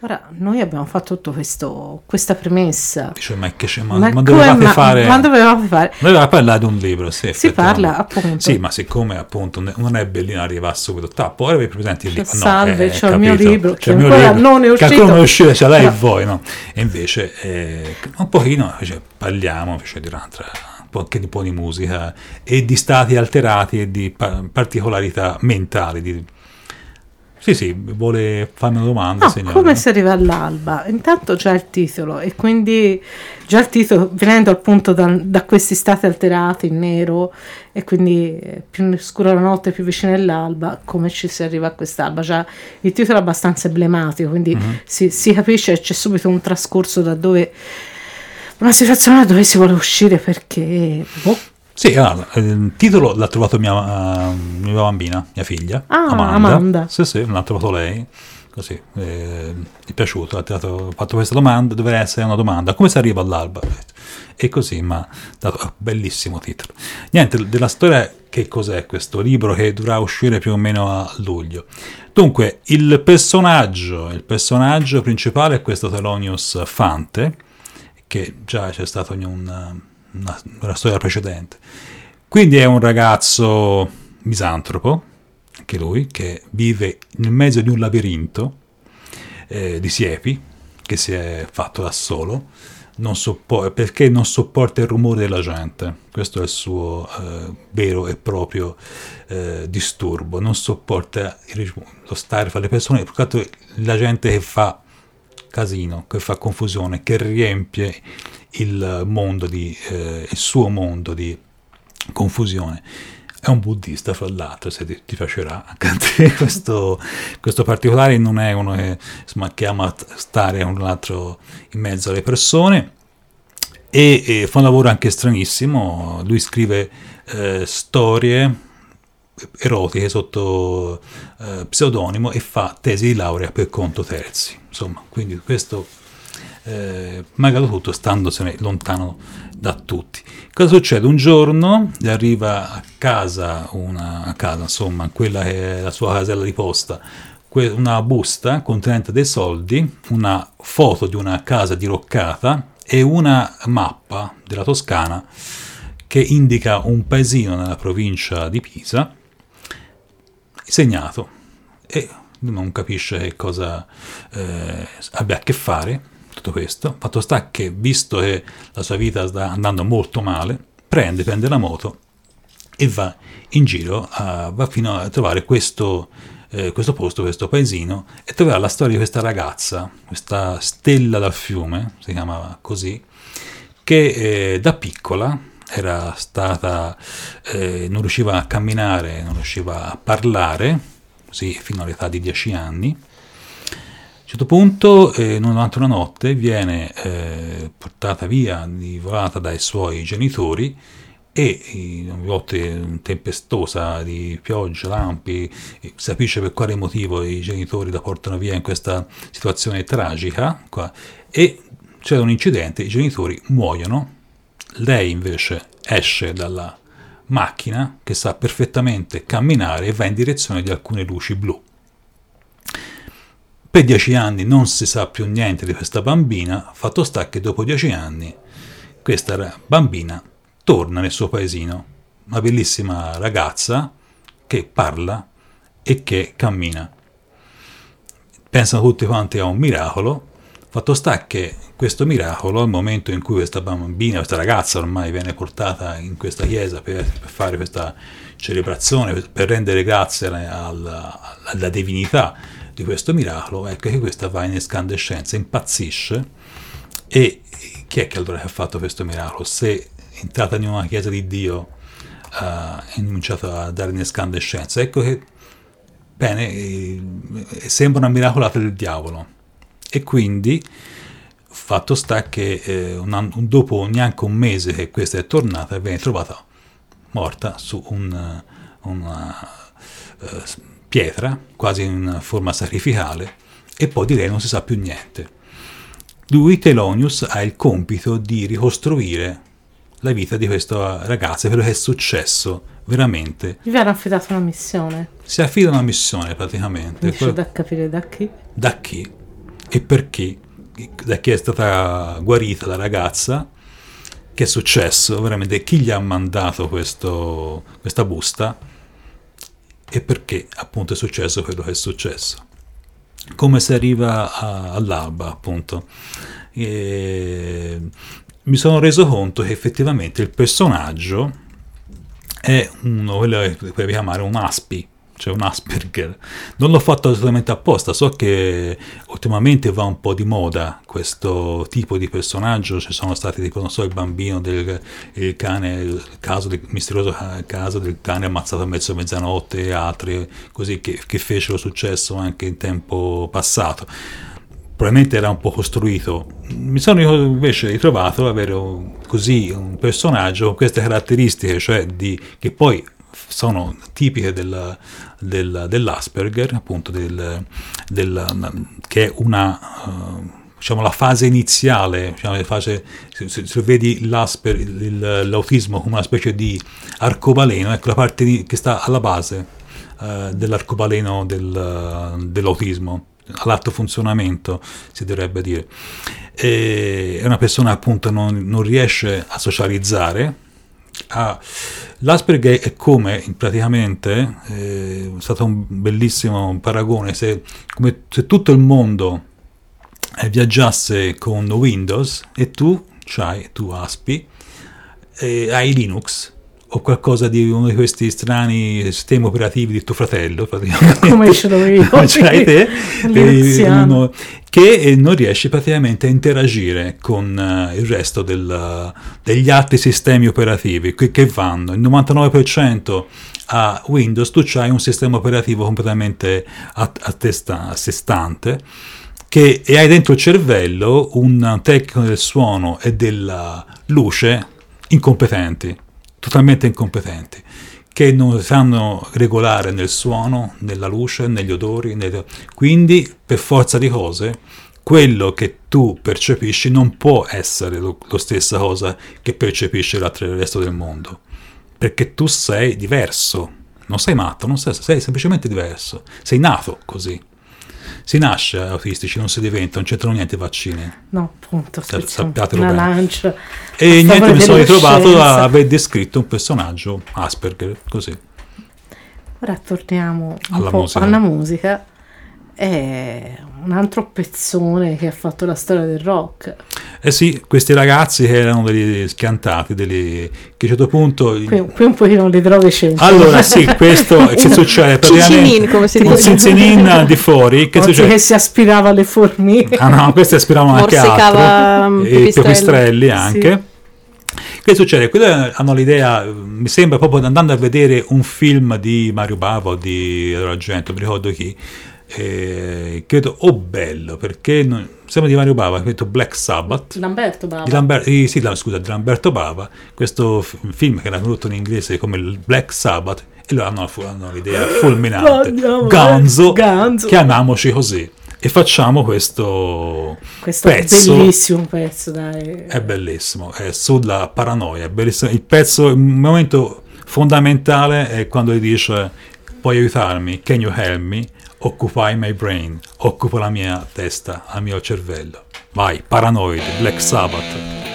Ora, noi abbiamo fatto tutto questa premessa. Dice, ma dovevate fare... Ma dovevamo fare? Doveva parlare di un libro, sì. Si parla, appunto. Sì, ma siccome appunto non è Bellino arriva subito, poi avevi presente il libro. Salve, c'è il capito, mio libro, che ancora libro, non è uscito. Che ancora non è uscito, ce l'hai voi, no? E invece, un pochino, parliamo di un'altra... anche un po' di musica e di stati alterati e di particolarità mentali. Sì, vuole farmi una domanda, no, signora? Come si arriva all'alba? Intanto c'è il titolo, e quindi già il titolo, venendo appunto da questi stati alterati in nero, e quindi più scura la notte, più vicino all'alba, come ci si arriva a quest'alba? Già il titolo è abbastanza emblematico, quindi si capisce, c'è subito un trascorso da dove, una situazione da dove si vuole uscire, perché sì, allora, il titolo l'ha trovato mia bambina, mia figlia, Amanda. Sì, l'ha trovato lei, così, gli è piaciuto, ha fatto questa domanda, deve essere una domanda, come si arriva all'alba? E così, ma ha dato bellissimo titolo. Niente, della storia, che cos'è questo libro che dovrà uscire più o meno a luglio? Dunque, il personaggio principale è questo Thelonious Fante, che già c'è stato una storia precedente. Quindi è un ragazzo misantropo, anche lui, che vive nel mezzo di un labirinto di siepi che si è fatto da solo, perché non sopporta il rumore della gente. Questo è il suo vero e proprio disturbo. Non sopporta lo stare fra le persone, perché la gente che fa casino, che fa confusione, che riempie il suo mondo di confusione. È un buddista, fra l'altro, se ti piacerà anche a te questo particolare. Non è uno che ama stare un altro in mezzo alle persone, e fa un lavoro anche stranissimo. Lui scrive storie erotiche sotto pseudonimo e fa tesi di laurea per conto terzi, insomma. Quindi questo malgrado tutto, standosene lontano da tutti. Cosa succede? Un giorno gli arriva a casa, insomma, quella che è la sua casella di posta, una busta contenente dei soldi, una foto di una casa diroccata e una mappa della Toscana che indica un paesino nella provincia di Pisa, segnato, e non capisce che cosa abbia a che fare tutto questo. Fatto sta che, visto che la sua vita sta andando molto male, prende la moto e va in giro, va fino a trovare questo posto, questo paesino, e troverà la storia di questa ragazza, questa Stella dal fiume, si chiamava così, che da piccola era stata, non riusciva a camminare, non riusciva a parlare, così fino all'età di 10 anni. A un certo punto, durante una notte, viene portata via, volata dai suoi genitori, e una notte tempestosa di pioggia, lampi, si capisce per quale motivo i genitori la portano via in questa situazione tragica, e c'è un incidente, i genitori muoiono, lei invece esce dalla macchina, che sa perfettamente camminare, e va in direzione di alcune luci blu. Per 10 anni non si sa più niente di questa bambina. Fatto sta che dopo 10 anni questa bambina torna nel suo paesino, una bellissima ragazza che parla e che cammina. Pensano tutti quanti a un miracolo. Fatto sta che questo miracolo, al momento in cui questa bambina, questa ragazza ormai viene portata in questa chiesa per fare questa celebrazione, per rendere grazie alla divinità di questo miracolo, ecco che questa va in escandescenza, impazzisce. E chi è che allora ha fatto questo miracolo? Se entrata in una chiesa di Dio ha incominciato a dare in escandescenza, ecco che sembra una miracolata del diavolo. E quindi fatto sta che dopo neanche un mese che questa è tornata, viene trovata morta su una pietra, quasi in forma sacrificale, e poi di lei non si sa più niente. Lui, Thelonious, ha il compito di ricostruire la vita di questa ragazza, quello che è successo veramente. Gli viene affidata una missione. Si affida una missione praticamente. Riesce da capire da chi? Da chi? e perché, da chi è stata guarita la ragazza, che è successo, veramente chi gli ha mandato questa busta e perché appunto è successo quello che è successo. Come si arriva all'alba, appunto. Mi sono reso conto che effettivamente il personaggio è quello che puoi chiamare un Aspi, cioè un Asperger. Non l'ho fatto assolutamente apposta, so che ultimamente va un po' di moda questo tipo di personaggio, ci sono stati tipo, non so, il bambino il cane, il misterioso caso del cane ammazzato a mezzanotte e altri così che fecero successo anche in tempo passato. Probabilmente era un po' costruito. Mi sono invece ritrovato ad avere così un personaggio con queste caratteristiche, cioè che poi sono tipiche dell'Asperger, appunto che è una diciamo la fase iniziale, diciamo, se vedi l'autismo come una specie di arcobaleno, ecco la parte che sta alla base dell'arcobaleno dell'autismo, all'atto funzionamento si dovrebbe dire. È una persona appunto non riesce a socializzare. L'Asperger è come praticamente è stato un bellissimo paragone, come se tutto il mondo viaggiasse con Windows e tu Aspi hai Linux o qualcosa di uno di questi strani sistemi operativi di tuo fratello, praticamente. Come ce l'ho io. Come ce l'hai te, che non riesci praticamente a interagire con il resto degli altri sistemi operativi che vanno. Il 99% a Windows tu c'hai un sistema operativo completamente a sé stante, e hai dentro il cervello un tecnico del suono e della luce totalmente incompetenti, che non sanno regolare nel suono, nella luce, negli odori, quindi per forza di cose quello che tu percepisci non può essere lo stessa cosa che percepisce il resto del mondo, perché tu sei diverso, non sei matto, sei semplicemente diverso, sei nato così. Si nasce autistici, non si diventa, non c'entrano niente i vaccini. No, appunto, sappiatelo una bene. lancia. E niente, mi sono ritrovato a aver descritto un personaggio Asperger, così. Ora torniamo alla musica. È un altro pezzone che ha fatto la storia del rock. Eh sì, questi ragazzi che erano degli schiantati, che a un certo punto... Qui un pochino li trovi centro. Allora sì, questo che succede praticamente... come si dice. Un zinzinin di fuori. Che si aspirava alle formiche. Ah no, questi aspiravano anche altro. E pipistrelli anche. Sì. Che succede? Quelli hanno l'idea, mi sembra proprio andando a vedere un film di Mario Bava o di Argento, mi ricordo chi, credo, bello, perché sembra di Mario Bava, credo Black Sabbath. Lamberto Bava. Di Lamberto Bava, questo film che era venuto in inglese come il Black Sabbath, e loro hanno l'idea fulminante. Ganzo, chiamiamoci così. E facciamo questo pezzo. Bellissimo pezzo, dai. È bellissimo, è sulla paranoia, è bellissimo. Il momento fondamentale è quando gli dice: puoi aiutarmi, can you help me? Occupy my brain, occupa la mia testa, il mio cervello. Vai, Paranoid, Black Sabbath.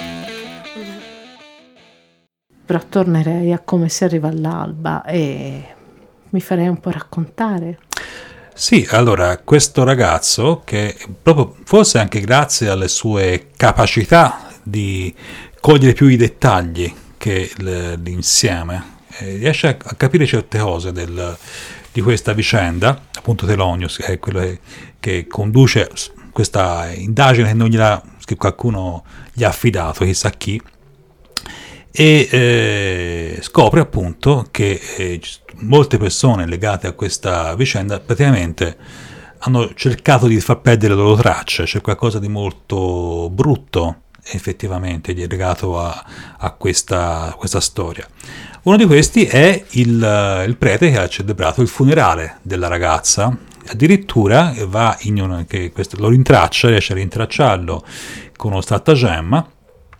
Però tornerei a come si arriva all'alba e mi farei un po' raccontare. Sì, allora, questo ragazzo, che proprio forse anche grazie alle sue capacità di cogliere più i dettagli che l'insieme, riesce a capire certe cose di questa vicenda, appunto Thelonious, che è quello che conduce questa indagine che qualcuno gli ha affidato, chissà chi, e scopre appunto che molte persone legate a questa vicenda praticamente hanno cercato di far perdere le loro tracce. C'è qualcosa di molto brutto effettivamente legato a questa storia. Uno di questi è il prete che ha celebrato il funerale della ragazza, addirittura va lo rintraccia, riesce a rintracciarlo con uno stratagemma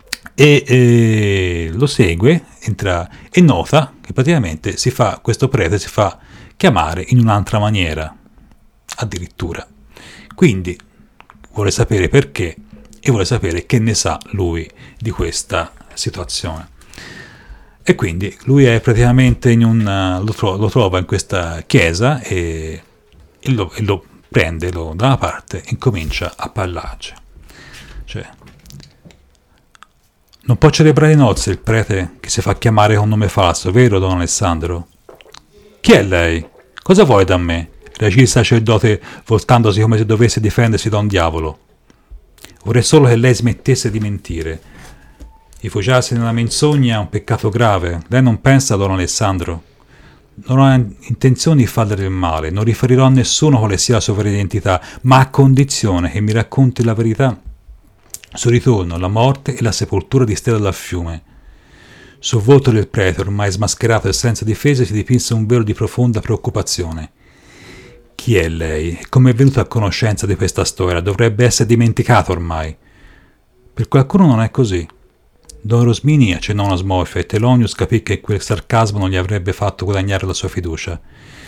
e lo segue, entra e nota che praticamente questo prete si fa chiamare in un'altra maniera, addirittura. Quindi vuole sapere perché e vuole sapere che ne sa lui di questa situazione. E quindi lui è praticamente lo trova in questa chiesa e lo prende, da una parte e incomincia a parlarci. Cioè, non può celebrare nozze il prete che si fa chiamare con nome falso, vero, don Alessandro? Chi è lei? Cosa vuole da me? Reagì il sacerdote voltandosi come se dovesse difendersi da un diavolo. Vorrei solo che lei smettesse di mentire. Rifugiarsi nella menzogna è un peccato grave. Lei non pensa, don Alessandro? Non ho intenzione di farle del male, non riferirò a nessuno quale sia la sua vera identità, ma a condizione che mi racconti la verità sul ritorno, la morte e la sepoltura di Stella dal fiume. Sul volto del prete, ormai smascherato e senza difese, si dipinse un velo di profonda preoccupazione. Chi è lei? E come è venuta a conoscenza di questa storia? Dovrebbe essere dimenticata ormai. Per qualcuno non è così. Don Rosmini accennò una smorfia e Telonius capì che quel sarcasmo non gli avrebbe fatto guadagnare la sua fiducia.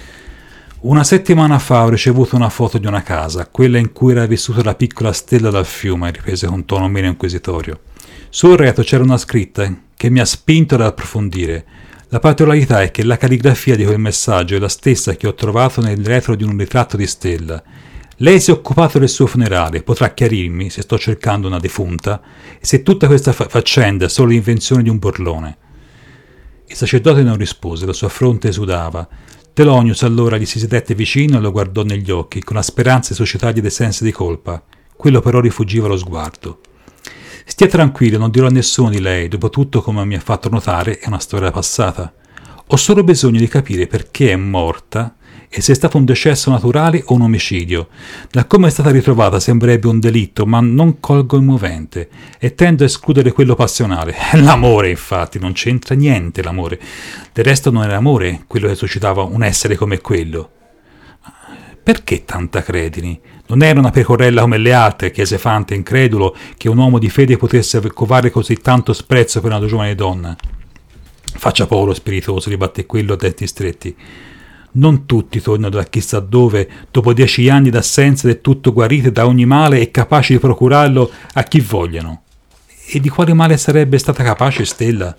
Una settimana fa ho ricevuto una foto di una casa, quella in cui era vissuta la piccola Stella dal fiume, riprese con tono meno inquisitorio. Sul retro c'era una scritta che mi ha spinto ad approfondire. La particolarità è che la calligrafia di quel messaggio è la stessa che ho trovato nel retro di un ritratto di Stella. Lei si è occupato del suo funerale, potrà chiarirmi se sto cercando una defunta e se tutta questa faccenda è solo l'invenzione di un burlone. Il sacerdote non rispose, la sua fronte esudava. Telonius allora gli si sedette vicino e lo guardò negli occhi, con la speranza di suscitargli dei sensi di colpa. Quello però rifuggiva lo sguardo. Stia tranquillo, non dirò a nessuno di lei, dopotutto, come mi ha fatto notare, è una storia passata. Ho solo bisogno di capire perché è morta e se è stato un decesso naturale o un omicidio. Da come è stata ritrovata sembrerebbe un delitto, ma non colgo il movente e tendo a escludere quello passionale. L'amore, infatti, non c'entra niente l'amore. Del resto non era amore quello che suscitava un essere come quello. Perché tanta credini? Non era una pecorella come le altre, chiese Fante, incredulo che un uomo di fede potesse covare così tanto sprezzo per una giovane donna. Faccia poco spiritoso, ribatté quello a denti stretti. Non tutti tornano da chissà dove, dopo 10 anni d'assenza del tutto guarite da ogni male e capaci di procurarlo a chi vogliono. E di quale male sarebbe stata capace Stella?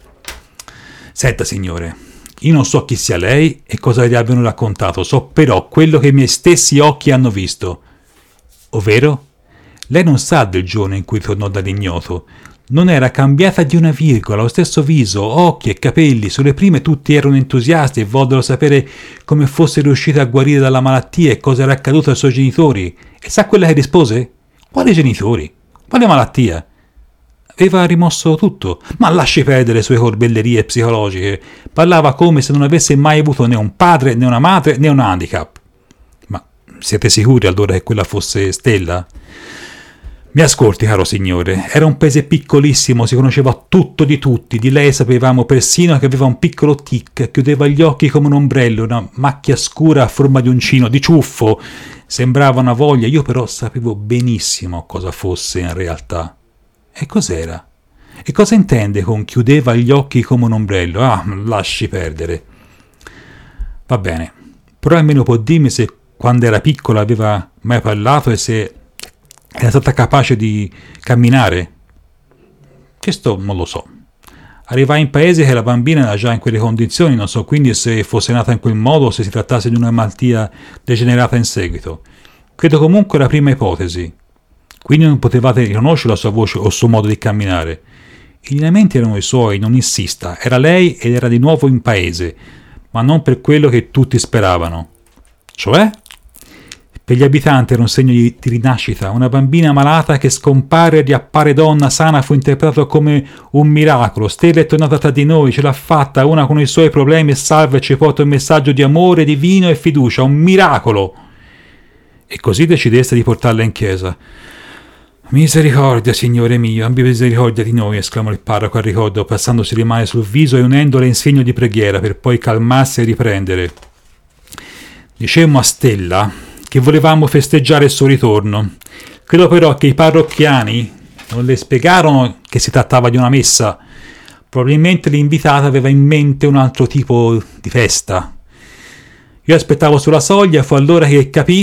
Senta, signore, io non so chi sia lei e cosa gli abbiano raccontato, so però quello che i miei stessi occhi hanno visto. Ovvero? Lei non sa del giorno in cui tornò dall'ignoto. Non era cambiata di una virgola, lo stesso viso, occhi e capelli. Sulle prime tutti erano entusiasti e vollero sapere come fosse riuscita a guarire dalla malattia e cosa era accaduto ai suoi genitori. E sa quella che rispose? Quali genitori? Quale malattia? Aveva rimosso tutto, ma lasci perdere le sue corbellerie psicologiche. Parlava come se non avesse mai avuto né un padre, né una madre, né un handicap. Ma siete sicuri allora che quella fosse Stella? Mi ascolti, caro signore, era un paese piccolissimo, si conosceva tutto di tutti, di lei sapevamo persino che aveva un piccolo tic, chiudeva gli occhi come un ombrello, una macchia scura a forma di uncino, di ciuffo, sembrava una voglia, io però sapevo benissimo cosa fosse in realtà. E cos'era? E cosa intende con chiudeva gli occhi come un ombrello? Ah, lasci perdere. Va bene, però almeno può dirmi se quando era piccola aveva mai parlato e se era stata capace di camminare? Questo non lo so. Arrivai in paese che la bambina era già in quelle condizioni, non so quindi se fosse nata in quel modo o se si trattasse di una malattia degenerata in seguito. Credo comunque la prima ipotesi. Quindi non potevate riconoscere la sua voce o il suo modo di camminare. I lineamenti erano i suoi, non insista. Era lei ed era di nuovo in paese, ma non per quello che tutti speravano. Cioè? Per gli abitanti era un segno di rinascita. Una bambina malata che scompare e riappare donna sana fu interpretato come un miracolo. Stella è tornata tra di noi, ce l'ha fatta, una con i suoi problemi e salva e ci porta un messaggio di amore, divino e fiducia. Un miracolo! E così decideste di portarla in chiesa. Misericordia, signore mio, abbi misericordia di noi, esclamò il parroco al ricordo, passandosi le mani sul viso e unendole in segno di preghiera, per poi calmarsi e riprendere. Dicemmo a Stella che volevamo festeggiare il suo ritorno. Credo però che i parrocchiani non le spiegarono che si trattava di una messa. Probabilmente l'invitata aveva in mente un altro tipo di festa. Io aspettavo sulla soglia, fu allora che capì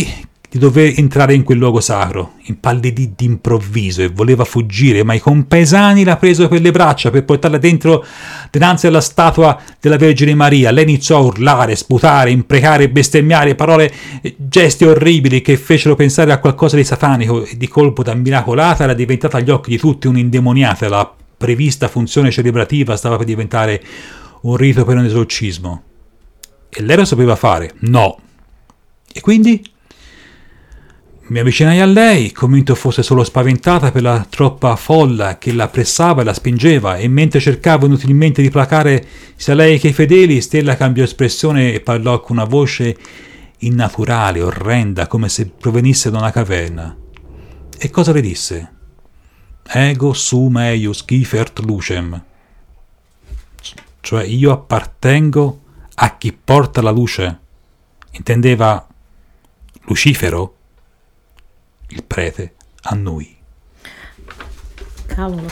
di dover entrare in quel luogo sacro, impallidì d'improvviso e voleva fuggire, ma i compaesani la presero per le braccia per portarla dentro dinanzi alla statua della Vergine Maria. Lei iniziò a urlare, sputare, imprecare, bestemmiare, parole, gesti orribili che fecero pensare a qualcosa di satanico, e di colpo da miracolata era diventata agli occhi di tutti un'indemoniata. La prevista funzione celebrativa stava per diventare un rito per un esorcismo. E lei lo sapeva fare? No. E quindi mi avvicinai a lei, convinto fosse solo spaventata per la troppa folla che la pressava e la spingeva, e mentre cercavo inutilmente di placare sia lei che i fedeli, Stella cambiò espressione e parlò con una voce innaturale, orrenda, come se provenisse da una caverna. E cosa le disse? Ego sum eius gifert lucem. Cioè io appartengo a chi porta la luce. Intendeva Lucifero? Il prete a noi. Cavolo.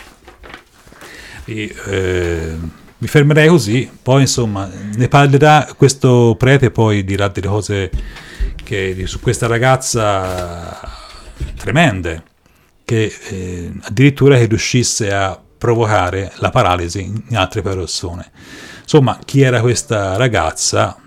Mi fermerei così, poi insomma ne parlerà questo prete, poi dirà delle cose su questa ragazza tremende, che addirittura che riuscisse a provocare la paralisi in altre persone. Insomma, chi era questa ragazza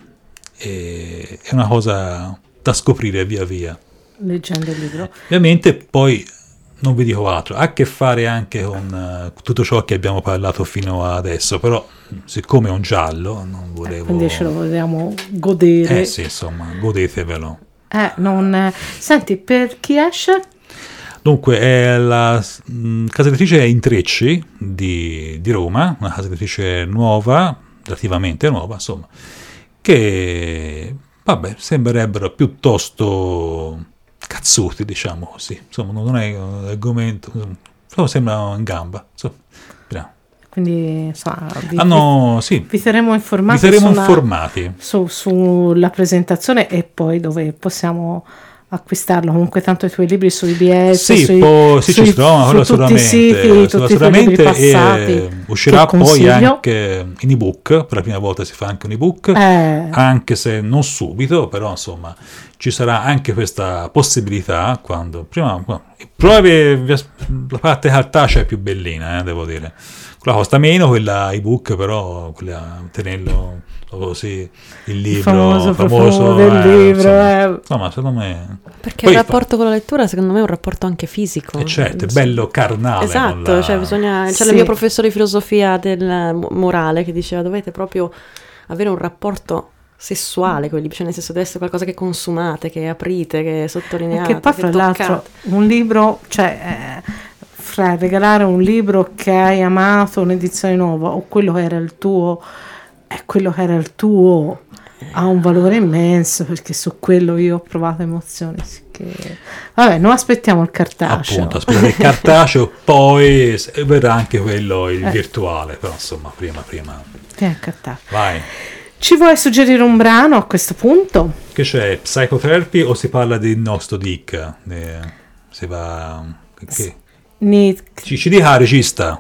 è una cosa da scoprire via via. Leggendo il libro. Ovviamente poi non vi dico altro, ha a che fare anche con tutto ciò che abbiamo parlato fino adesso, però siccome è un giallo non volevo... Quindi ce lo vogliamo godere. Sì, insomma, godetevelo. Senti, per chi esce? Dunque, è la casa editrice Intrecci di Roma, una casa editrice nuova, relativamente nuova, insomma, che, vabbè, sembrerebbero piuttosto cazzuti, diciamo così. Insomma, non è un argomento, però sembra in gamba. Insomma, quindi, insomma, vi terremo informati, sulla presentazione e poi dove possiamo acquistarlo. Comunque tanto i tuoi libri su IBS, ci trovano su tutti i siti, tutti i tuoi libri passati, uscirà poi anche in ebook, per la prima volta si fa anche un ebook, anche se non subito, però insomma ci sarà anche questa possibilità quando prima la parte cartacea è più bellina, devo dire. Quella costa meno, quella ebook, però quella tenerlo così, il libro famoso del libro, insomma, secondo me, perché il rapporto con la lettura secondo me è un rapporto anche fisico, certo, è bello carnale, esatto, cioè bisogna, c'è il mio professore di filosofia del morale che diceva dovete proprio avere un rapporto sessuale con i libri, cioè nel senso deve essere qualcosa che consumate, che aprite, che sottolineate, che poi fra l'altro un libro, cioè fra regalare un libro che hai amato, un'edizione nuova, o quello che era il tuo, ha un valore immenso, perché su quello io ho provato emozioni. Vabbè, noi aspettiamo il cartaceo. Appunto, aspettiamo il cartaceo, poi verrà anche quello, il virtuale, però insomma, prima. Vai. Ci vuoi suggerire un brano a questo punto? Che c'è? Psychotherapy o si parla di nostro Dick? Si va... Ci dica regista.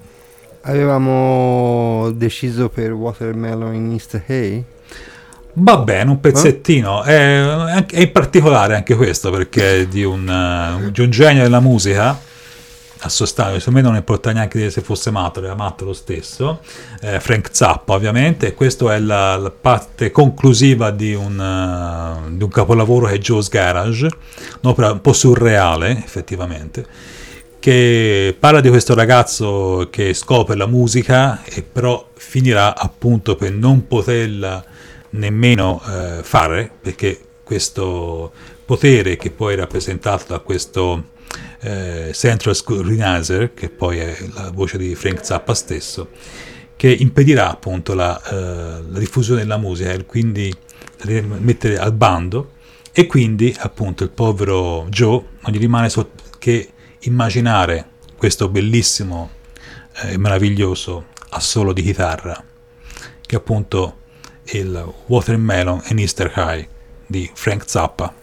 Avevamo deciso per Watermelon in East Hay. Va bene, un pezzettino. È in particolare anche questo, perché è di un genio della musica, a sostanza, secondo me non importa neanche se fosse matto, era matto lo stesso, Frank Zappa ovviamente, e questa è la parte conclusiva di un capolavoro che è Joe's Garage, un'opera un po' surreale effettivamente, che parla di questo ragazzo che scopre la musica e però finirà appunto per non poterla nemmeno fare, perché questo potere che poi è rappresentato da questo Central Scrutinizer, che poi è la voce di Frank Zappa stesso, che impedirà appunto la diffusione della musica e quindi mettere al bando, e quindi appunto il povero Joe non gli rimane che immaginare questo bellissimo e meraviglioso assolo di chitarra, che appunto il Watermelon and Easter High di Frank Zappa.